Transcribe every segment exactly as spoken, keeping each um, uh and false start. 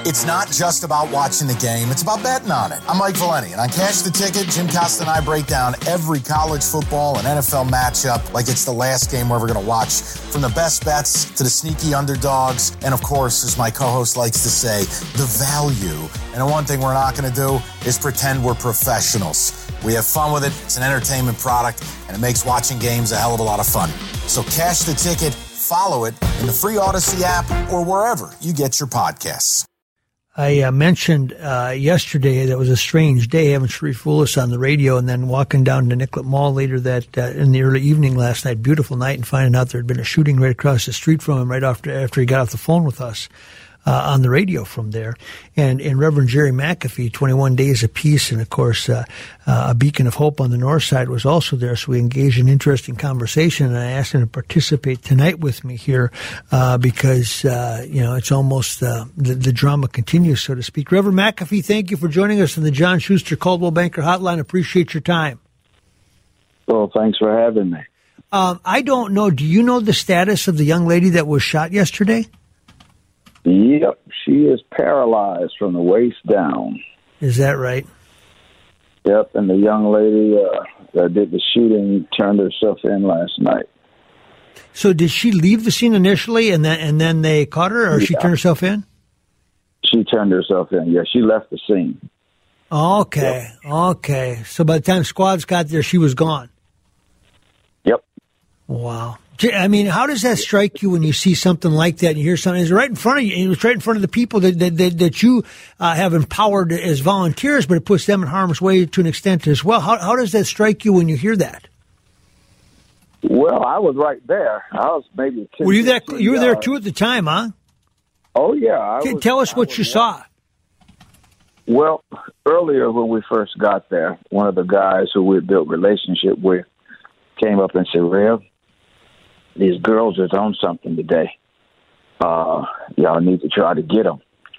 It's not just about watching the game, it's about betting on it. I'm Mike Valeni, and on Cash the Ticket, Jim Costa and I break down every college football and N F L matchup like it's the last game we're ever going to watch, from the best bets to the sneaky underdogs, and of course, as my co-host likes to say, the value. And the one thing we're not going to do is pretend we're professionals. We have fun with it, it's an entertainment product, and it makes watching games a hell of a lot of fun. So Cash the Ticket, follow it in the free Odyssey app or wherever you get your podcasts. I uh, mentioned uh, yesterday that it was a strange day having Sharif Willis on the radio and then walking down to Nicollet Mall later that uh, in the early evening last night, beautiful night, and finding out there had been a shooting right across the street from him right after, after he got off the phone with us. Uh, on the radio from there. And, and Reverend Jerry McAfee, twenty-one Days of Peace, and of course, uh, uh, a beacon of hope on the north side was also there. So we engaged in interesting conversation, and I asked him to participate tonight with me here, uh, because, uh, you know, it's almost, uh, the, the drama continues, so to speak. Reverend McAfee, thank you for joining us on the John Schuster Coldwell Banker Hotline. Appreciate your time. Well, thanks for having me. Um, I don't know. Do you know the status of the young lady that was shot yesterday? Yep, she is paralyzed from the waist down. Is that right? Yep, and the young lady uh, that did the shooting turned herself in last night. So did she leave the scene initially, and then and then they caught her, or yeah. she turned herself in? She turned herself in, yeah. She left the scene. Okay, yep. okay. So by the time squads got there, she was gone? Yep. Wow. I mean, how does that strike you when you see something like that and you hear something? It's right in front of you. It's right in front of the people that that, that, that you uh, have empowered as volunteers, but it puts them in harm's way to an extent as well. How how does that strike you when you hear that? Well, I was right there. I was maybe ten, were you that? You were there yards. too at the time, huh? Oh yeah. I okay, was, tell us I what you saw. Well, earlier when we first got there, one of the guys who we built relationship with came up and said, "Rev, these girls is on something today. Uh, y'all need to try to get them."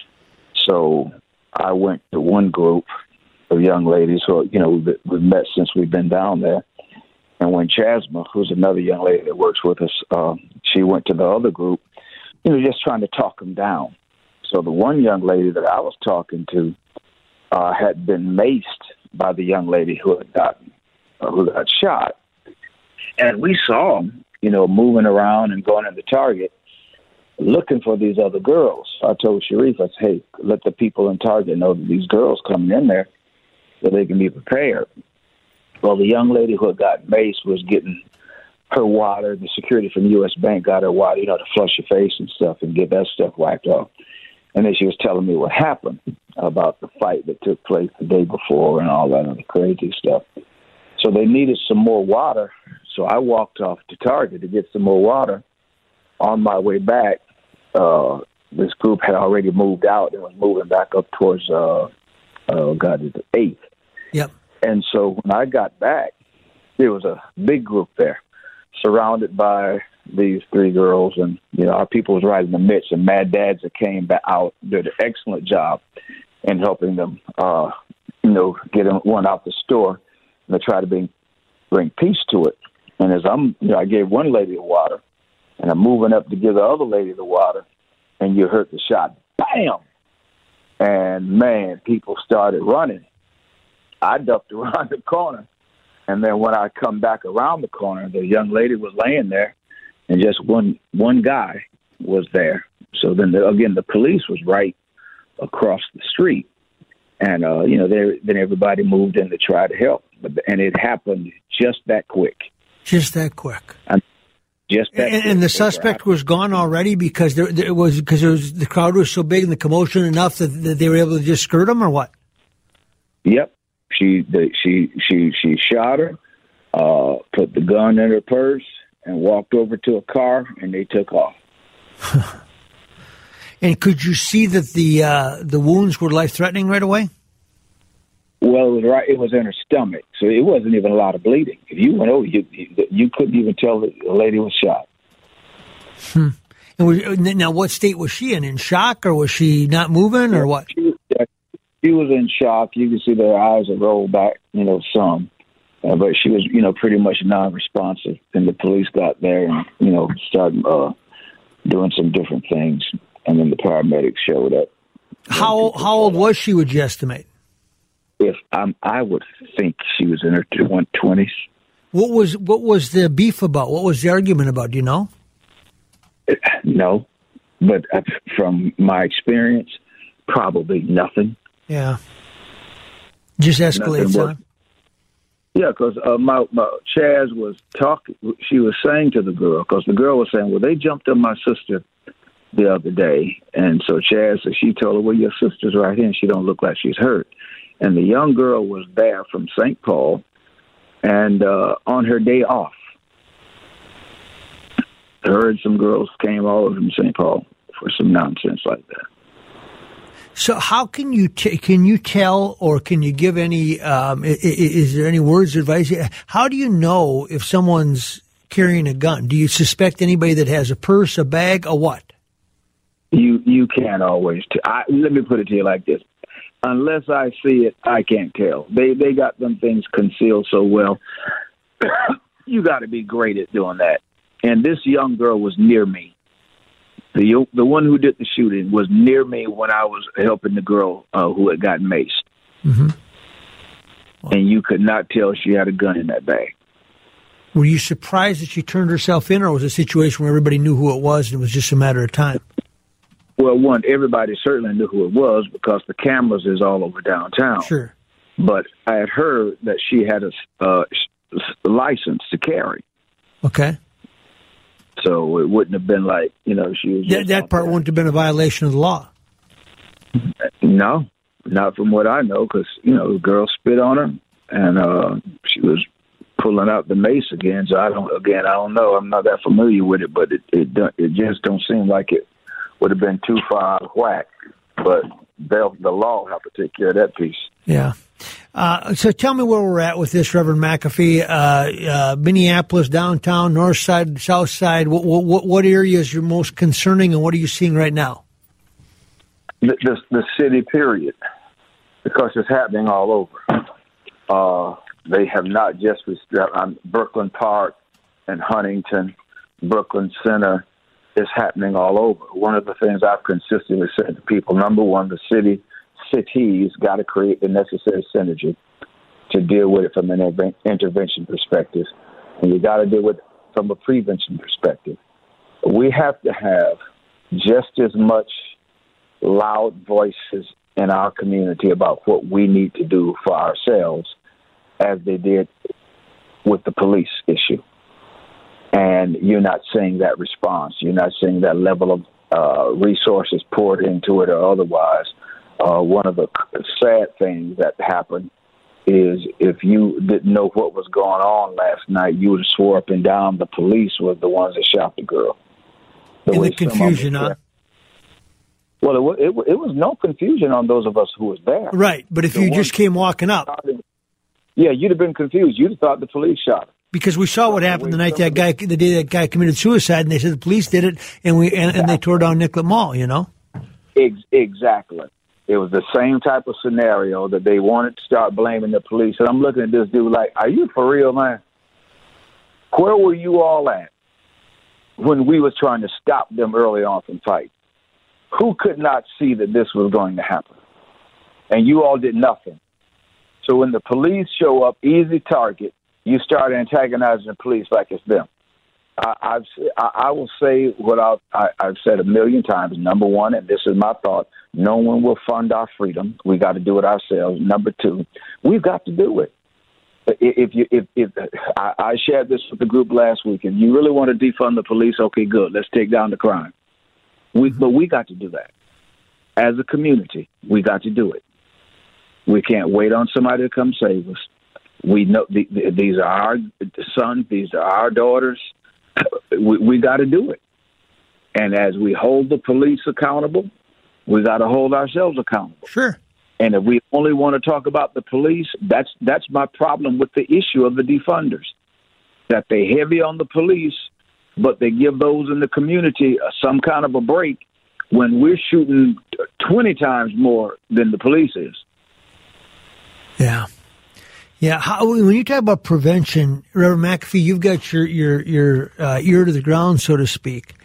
So I went to one group of young ladies who, you know, we've, we've met since we've been down there. And when Chasma, who's another young lady that works with us, uh, she went to the other group, you know, just trying to talk them down. So the one young lady that I was talking to uh, had been maced by the young lady who had gotten, uh, who got shot. And we saw them, you know, moving around and going into Target, looking for these other girls. I told Sharif, I said, hey, let the people in Target know that these girls coming in there so they can be prepared. Well, the young lady who had got maced was getting her water. The security from U S Bank got her water, you know, to flush your face and stuff and get that stuff wiped off. And then she was telling me what happened about the fight that took place the day before and all that other crazy stuff. So they needed some more water. So I walked off to Target to get some more water. On my way back, uh, this group had already moved out and was moving back up towards, uh, uh, God, it's the eighth. Yep. And so when I got back, there was a big group there, surrounded by these three girls. And, you know, our people was right in the midst. And Mad Dads that came back out did an excellent job in helping them, uh, you know, get one out the store and to try to bring, bring peace to it. And as I'm, you know, I gave one lady the water, and I'm moving up to give the other lady the water, and you heard the shot, bam! And, man, people started running. I ducked around the corner, and then when I come back around the corner, the young lady was laying there, and just one one guy was there. So then, the, again, the police was right across the street. And, uh, you know, they, then everybody moved in to try to help. And it happened just that quick. Just that quick. And just that and, quick. and the suspect was gone already because there, there was because there was, the crowd was so big and the commotion enough that, that they were able to just skirt him, or what? Yep. She the, she she she shot her, uh, put the gun in her purse, and walked over to a car, and they took off. And could you see that the uh, the wounds were life threatening right away? Well, it was right. It was in her stomach, so it wasn't even a lot of bleeding. If you went over, you you, you couldn't even tell that the lady was shot. Hmm. And was, now, what state was she in? In shock, or was she not moving, or what? She, she was in shock. You could see their eyes had rolled back, you know, some, uh, but she was, you know, pretty much non-responsive. And the police got there and, you know, started uh, doing some different things, and then the paramedics showed up. How how old was she, would you estimate? If um, I would think she was in her twenties. What was what was the beef about? What was the argument about? Do you know? No, but from my experience, probably nothing. Yeah, just escalates on. Yeah, because uh, my, my Chaz was talking. She was saying to the girl, because the girl was saying, "Well, they jumped on my sister the other day," and so Chaz, so she told her, "Well, your sister's right here, and she don't look like she's hurt." And the young girl was there from Saint Paul, and uh, on her day off, I heard some girls came all over from Saint Paul for some nonsense like that. So how can you t- can you tell, or can you give any? Um, is, is there any words of advice? How do you know if someone's carrying a gun? Do you suspect anybody that has a purse, a bag, or what? You you can't always. T- I, let me put it to you like this: unless I see it, I can't tell. They they got them things concealed so well. You got to be great at doing that. And this young girl was near me. The the one who did the shooting was near me when I was helping the girl uh, who had gotten maced. Mm-hmm. Wow. And you could not tell she had a gun in that bag. Were you surprised that she turned herself in, or was it a situation where everybody knew who it was and it was just a matter of time? Well, one, everybody certainly knew who it was because the cameras is all over downtown. Sure. But I had heard that she had a uh, license to carry. Okay. So it wouldn't have been like, you know, she was... That, that part wouldn't have been a violation of the law. No, not from what I know, because, you know, the girl spit on her, and uh, she was pulling out the mace again. So I don't, again, I don't know. I'm not that familiar with it, but it it, it just don't seem like it would have been too far out of whack. But the law have to take care of that piece. Yeah. Uh, so tell me where we're at with this, Reverend McAfee. Uh, uh, Minneapolis, downtown, north side, south side. What, what, what areas are most concerning, and what are you seeing right now? The, the, the city, period, because it's happening all over. Uh, they have not just on Brooklyn Park and Huntington, Brooklyn Center. It's happening all over. One of the things I've consistently said to people: number one, the city. Cities got to create the necessary synergy to deal with it from an inter- intervention perspective, and you got to deal with it from a prevention perspective. We have to have just as much loud voices in our community about what we need to do for ourselves as they did with the police issue. And you're not seeing that response. You're not seeing that level of uh, resources poured into it or otherwise. Uh, one of the sad things that happened is if you didn't know what was going on last night, you would have swore up and down the police were the ones that shot the girl. The In the confusion, huh? Well, it was, it, it was no confusion on those of us who was there. Right, but if the you just came walking up. Yeah, you'd have been confused. You'd have thought the police shot her. Because we saw what happened the night that guy, the day that guy committed suicide, and they said the police did it, and we and, and they tore down Nicollet Mall, you know? Ex- exactly. It was the same type of scenario that they wanted to start blaming the police. And I'm looking at this dude like, are you for real, man? Where were you all at when we was trying to stop them early on from fighting? Who could not see that this was going to happen? And you all did nothing. So when the police show up, easy target, you start antagonizing the police like it's them. I, I've, I, I will say what I've, I, I've said a million times. Number one, and this is my thought, no one will fund our freedom. We got to do it ourselves. Number two, we've got to do it. If you, if, if I, I shared this with the group last week, if you really want to defund the police, okay, good. Let's take down the crime. We, but we got to do that as a community. We got to do it. We can't wait on somebody to come save us. We know the, the, these are our sons. These are our daughters. We, we got to do it. And as we hold the police accountable, we got to hold ourselves accountable. Sure. And if we only want to talk about the police, that's that's my problem with the issue of the defunders, that they heavy on the police, but they give those in the community uh, some kind of a break when we're shooting twenty times more than the police is. Yeah. Yeah, how, when you talk about prevention, Reverend McAfee, you've got your your your uh, ear to the ground, so to speak.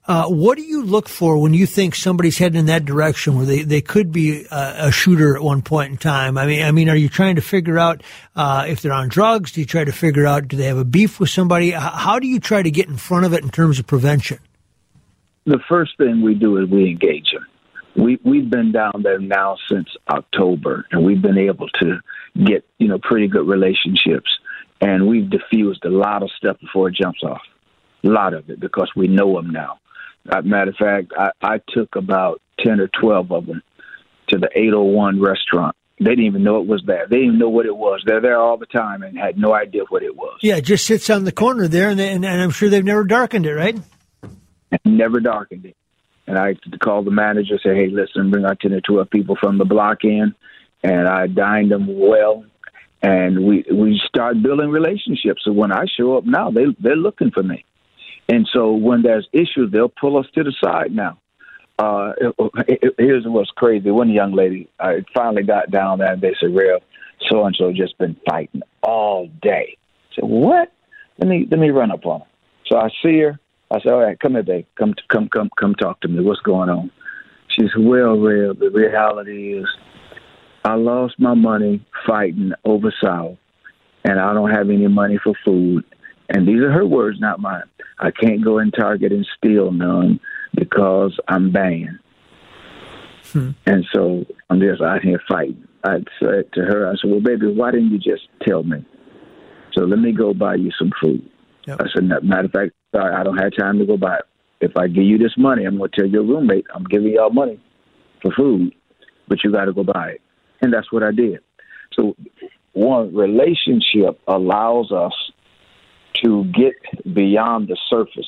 Uh, what do you look for when you think somebody's heading in that direction where they, they could be a, a shooter at one point in time? I mean, I mean, are you trying to figure out uh, if they're on drugs? Do you try to figure out, do they have a beef with somebody? How do you try to get in front of it in terms of prevention? The first thing we do is we engage them. We, we've been down there now since October, and we've been able to get, you know, pretty good relationships. And we've diffused a lot of stuff before it jumps off. A lot of it, because we know them now. As a matter of fact, I, I took about ten or twelve of them to the eight oh one restaurant. They didn't even know it was there. They didn't even know what it was. They're there all the time and had no idea what it was. Yeah, it just sits on the corner there, and, they, and, and I'm sure they've never darkened it, right? Never darkened it. And I called the manager, say, hey, listen, bring our ten or twelve people from the block in, and I dined them well. And we we start building relationships. So when I show up now, they, they're looking for me. And so when there's issues, they'll pull us to the side now. Uh, it, it, here's what's crazy. One young lady, I finally got down there, and they said, Real, so-and-so just been fighting all day. I said, what? Let me let me run up on her. So I see her. I said, all right, come here, babe. Come, come, come, come talk to me. What's going on? She said, well, Real, the reality is I lost my money fighting over South, and I don't have any money for food. And these are her words, not mine. I can't go in Target and steal none because I'm banned. Hmm. And so I'm just out here fighting. I said to her, I said, well, baby, why didn't you just tell me? So let me go buy you some food. Yep. I said, matter of fact, sorry, I don't have time to go buy it. If I give you this money, I'm going to tell your roommate I'm giving y'all money for food, but you got to go buy it. And that's what I did. So one, relationship allows us to get beyond the surface,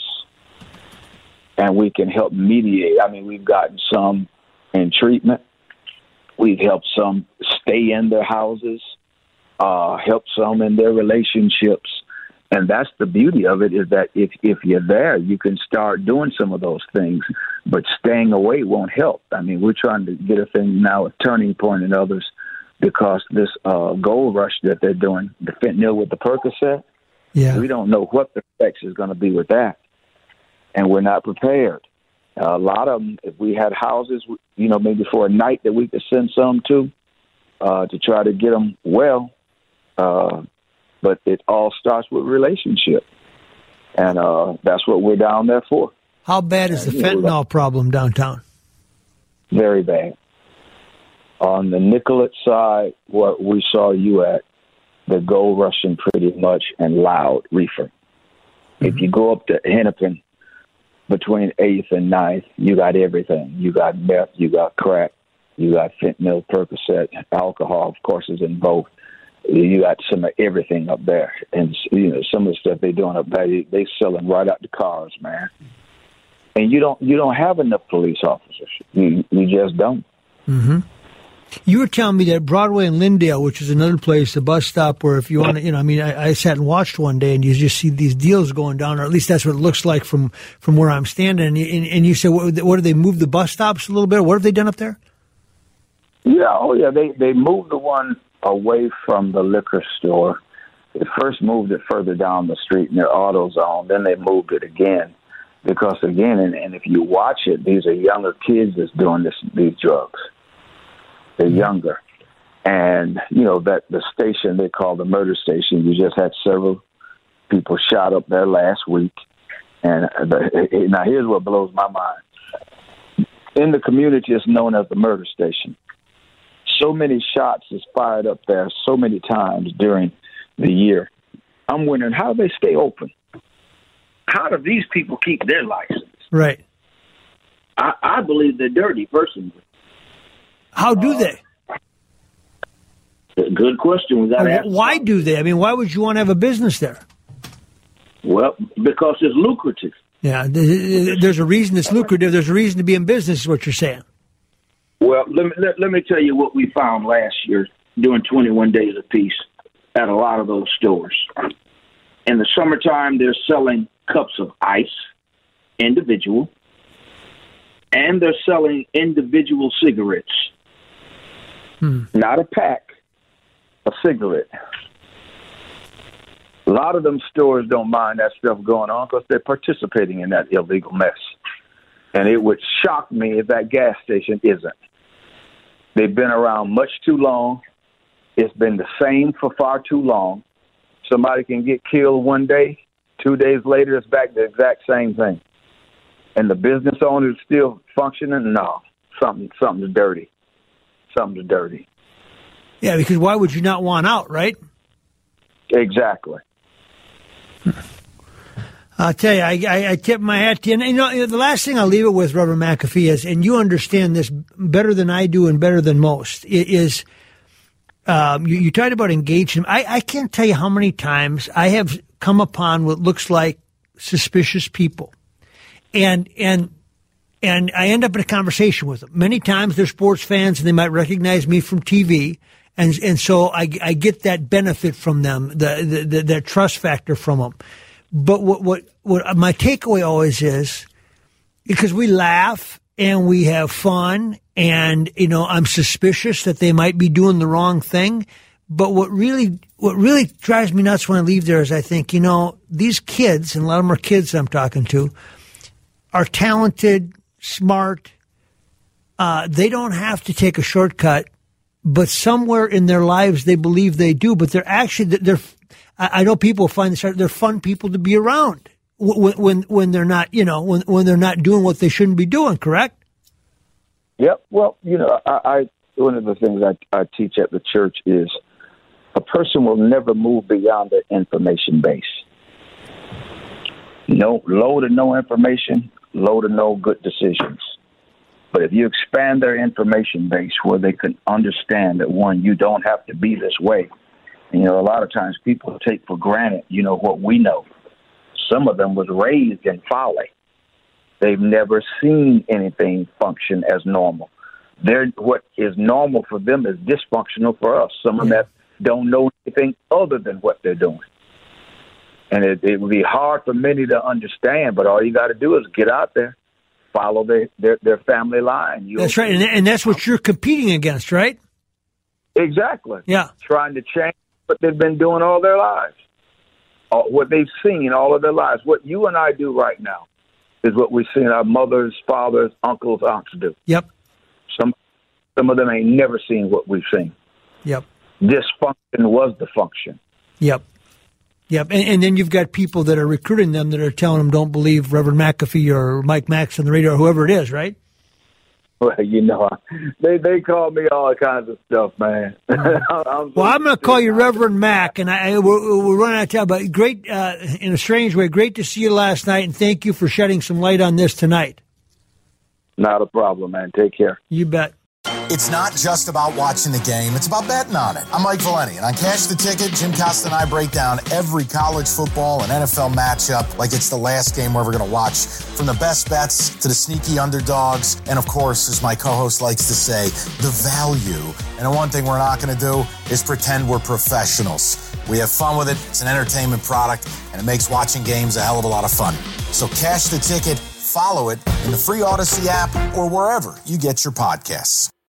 and we can help mediate. I mean, we've gotten some in treatment. We've helped some stay in their houses, uh, helped some in their relationships. And that's the beauty of it, is that if, if you're there, you can start doing some of those things, but staying away won't help. I mean, we're trying to get a thing now, a Turning Point and others, because this uh, gold rush that they're doing, the fentanyl with the Percocet, yeah. We don't know what the effects is going to be with that, and we're not prepared. Uh, a lot of them, if we had houses, you know, maybe for a night that we could send some to, uh, to try to get them well, uh, but it all starts with relationship, and uh, that's what we're down there for. How bad is the fentanyl know, problem downtown? Very bad. On the Nicollet side, what we saw you at, the gold rushing pretty much, and loud reefer. Mm-hmm. If you go up to Hennepin between eighth and ninth, you got everything. You got meth, you got crack, you got fentanyl, Percocet, alcohol, of course, is in both. You got some of everything up there. And, you know, some of the stuff they're doing up there, they, they selling right out the cars, man. And you don't you don't have enough police officers. You, you just don't. Mm-hmm. You were telling me that Broadway and Lyndale, which is another place, a bus stop where if you want to, you know, I mean, I, I sat and watched one day and you just see these deals going down, or at least that's what it looks like from, from where I'm standing. And, and, and you said, what, what do they move the bus stops a little bit? What have they done up there? Yeah, oh yeah, they, they moved the one away from the liquor store. They first moved it further down the street near AutoZone. Then they moved it again because, again, and, and if you watch it, these are younger kids that's doing this, these drugs. They're younger. And, you know, that the station they call the murder station, you just had several people shot up there last week. And the, now here's what blows my mind. In the community, it's known as the murder station. So many shots is fired up there so many times during the year. I'm wondering, how do they stay open? How do these people keep their license? Right. I, I believe they're dirty, personally. How do uh, they? Good question. We gotta uh, why do they? I mean, why would you want to have a business there? Well, because it's lucrative. Yeah, there's a reason it's lucrative. There's a reason to be in business, is what you're saying. Well, let me, let, let me tell you what we found last year doing twenty-one days apiece at a lot of those stores. In the summertime, they're selling cups of ice, individual, and they're selling individual cigarettes. Hmm. Not a pack, a cigarette. A lot of them stores don't mind that stuff going on because they're participating in that illegal mess. And it would shock me if that gas station isn't. They've been around much too long. It's been the same for far too long. Somebody can get killed one day. Two days later, it's back to the exact same thing. And the business owner is still functioning? No. Something, something's dirty. Something's dirty. Yeah, because why would you not want out, right? Exactly. I'll tell you, I, I, I tip my hat to you. And, you know, the last thing I'll leave it with, Reverend McAfee, is, and you understand this better than I do and better than most, is um, you, you talked about engagement. I, I can't tell you how many times I have come upon what looks like suspicious people. And and and I end up in a conversation with them. Many times they're sports fans and they might recognize me from T V. And and so I, I get that benefit from them, the, the, the that trust factor from them. But what, what what my takeaway always is, because we laugh and we have fun, and you know I'm suspicious that they might be doing the wrong thing. But what really what really drives me nuts when I leave there is I think, you know, these kids, and a lot of them are kids I'm talking to, are talented, smart. Uh, they don't have to take a shortcut. But somewhere in their lives, they believe they do. But they're actually, they're, I know people find this, they're fun people to be around when, when, when they're not, you know, when, when they're not doing what they shouldn't be doing, correct? Yep. Well, you know, I, I one of the things I, I teach at the church is a person will never move beyond their information base. No, low to no information, low to no good decisions. But if you expand their information base where they can understand that, one, you don't have to be this way. And, you know, a lot of times people take for granted, you know, what we know. Some of them was raised in folly. They've never seen anything function as normal. They're, what is normal for them is dysfunctional for us. Some of them don't know anything other than what they're doing. And it, it would be hard for many to understand, but all you got to do is get out there. Follow their, their, their family line. You'll, that's right, and, and that's what you're competing against, right? Exactly. Yeah. Trying to change what they've been doing all their lives, uh, what they've seen all of their lives. What you and I do right now is what we've seen our mothers, fathers, uncles, aunts do. Yep. Some, some of them ain't never seen what we've seen. Yep. Dysfunction was the function. Yep. Yep, and, and then you've got people that are recruiting them that are telling them don't believe Reverend McAfee or Mike Max on the radio or whoever it is, right? Well, you know, they they call me all kinds of stuff, man. I'm well, I'm going to call you Reverend Mac, and I we're, we're running out of time. But great, uh, in a strange way, great to see you last night, and thank you for shedding some light on this tonight. Not a problem, man. Take care. You bet. It's not just about watching the game, it's about betting on it. I'm Mike Valeni, and on Cash the Ticket, Jim Costa and I break down every college football and N F L matchup like it's the last game we're ever going to watch, from the best bets to the sneaky underdogs, and of course, as my co-host likes to say, the value. And the one thing we're not going to do is pretend we're professionals. We have fun with it, it's an entertainment product, and it makes watching games a hell of a lot of fun. So Cash the Ticket, follow it in the free Odyssey app or wherever you get your podcasts.